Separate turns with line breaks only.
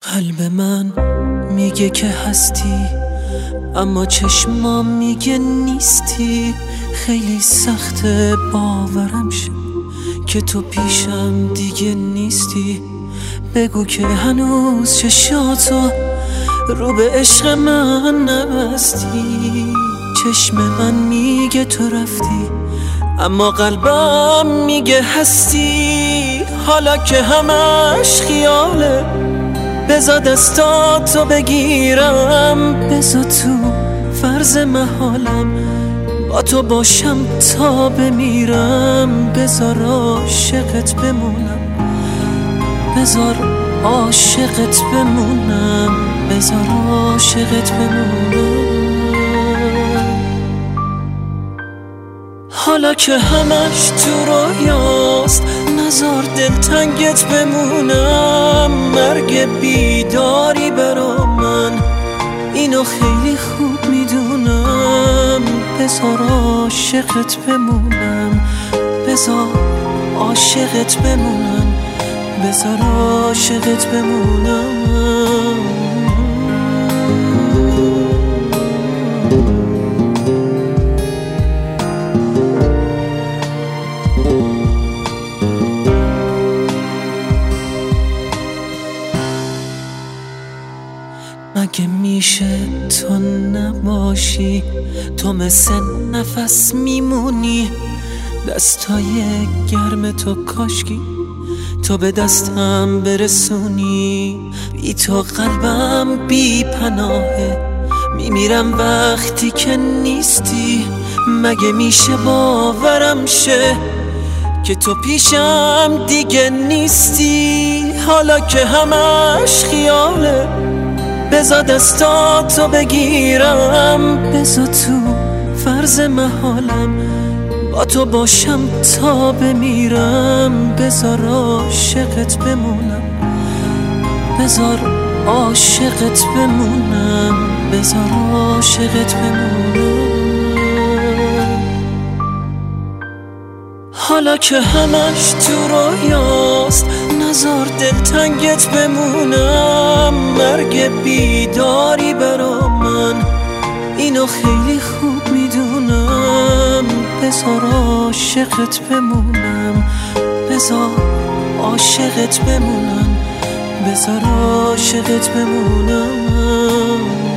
قلب من میگه که هستی، اما چشمام میگه نیستی. خیلی سخته باورم شه که تو پیشم دیگه نیستی. بگو که هنوز چشاتو رو به عشق من نبستی. چشم من میگه تو رفتی، اما قلبم میگه هستی. حالا که همش خیاله، بذار دستاتو بگیرم، بذار تو فرض محالم با تو باشم تا بمیرم. بذار عاشقت بمونم، بذار عاشقت بمونم، بذار عاشقت بمونم. حالا که همش تو رویاست، نذار دلتنگت بمونم. مرگ بیداری برا من، اینو خیلی خوب میدونم. بذار عاشقت بمونم، بذار عاشقت بمونم، بذار عاشقت بمونم. مگه میشه تو نباشی؟ تو مثل نفس میمونی. دستای گرم تو کاشکی تو به دستم برسونی. بی تو قلبم بی پناهه، میمیرم وقتی که نیستی. مگه میشه باورم شه که تو پیشم دیگه نیستی؟ حالا که همش خیاله، بذار دستاتو بگیرم، بذار تو فرض محالم با تو باشم تا بمیرم. بذار عاشقت بمونم، بذار عاشقت بمونم، بذار عاشقت بمونم. حالا که همش تو رویاست، نذار دلتنگت بمونم. مرگ بیداری برا من، اینو خیلی خوب میدونم. بذار عاشقت بمونم، بذار عاشقت بمونم، بذار عاشقت بمونم.